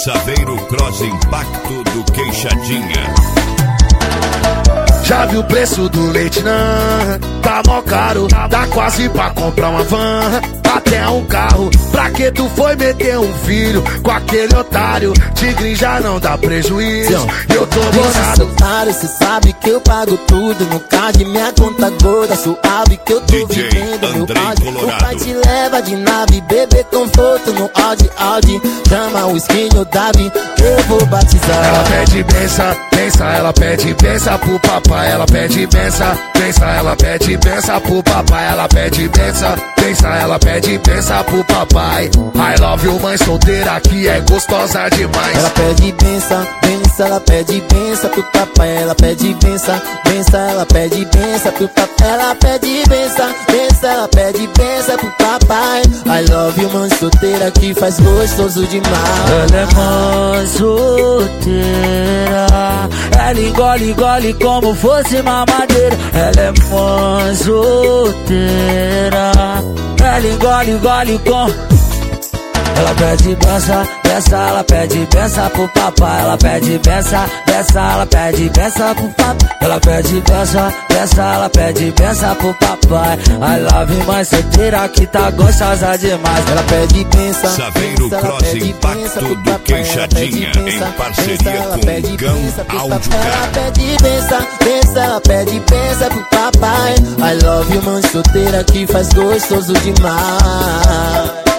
Saveiro Cross Impacto do Queixadinha. Já viu o preço do leite, não? Tá mó caro, dá quase pra comprar uma van, até um carro. Pra que tu foi meter um filho com aquele otário? Tigre já não dá prejuízo, eu tô bolado. Cê sabe que eu pago tudo no card, minha conta gorda, suave que eu tô DJ vivendo meu Andrei áudio. Colorado. O pai te leva de nave, bebê conforto no Audi. Chama o skin no Davi, eu vou batizar. Ela pede benção, benção, ela pede benção pro papai. Ela pede benção, benção, ela pede benção pro papai. Ela pede benção, benção, ela pede benção pro papai. I love you, mãe solteira que é gostosa demais. Ela pede benção, benção, ela pede benção pro papai. Ela pede benção, benção, ela pede benção pro papai. Ela pede benção, benção, ela pede benção pro papai. I love you, mãe solteira que faz gostoso demais. Ela é mãe solteira, ela engole como fosse mamadeira. Ela é mãe solteira, ela engole com... Ela pede benção, benção, ela pede benção pro papai. Ela pede benção, benção, ela pede benção pro papai. Ela pede benção, benção, ela pede benção pro papai. I love you, mãe solteira que tá gostosa demais. Ela pede benção, Saveiro Cross Impacto do Queixadinha, em parceria com Gam Áudio. Ela pede benção, benção, ela pede benção pro papai. I love you, mãe solteira que faz gostoso demais.